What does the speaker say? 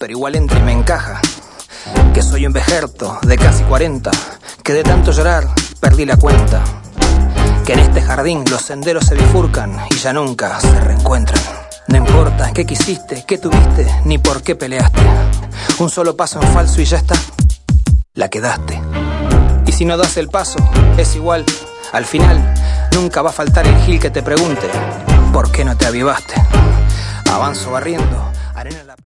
pero igual entra y me encaja. Que soy un vejerto de casi 40, que de tanto llorar perdí la cuenta. Que en este jardín los senderos se bifurcan y ya nunca se reencuentran. No importa qué quisiste, qué tuviste, ni por qué peleaste. Un solo paso en falso y ya está, la quedaste. Y si no das el paso, es igual. Al final, nunca va a faltar el gil que te pregunte ¿por qué no te avivaste? Avanzo barriendo, arena en la...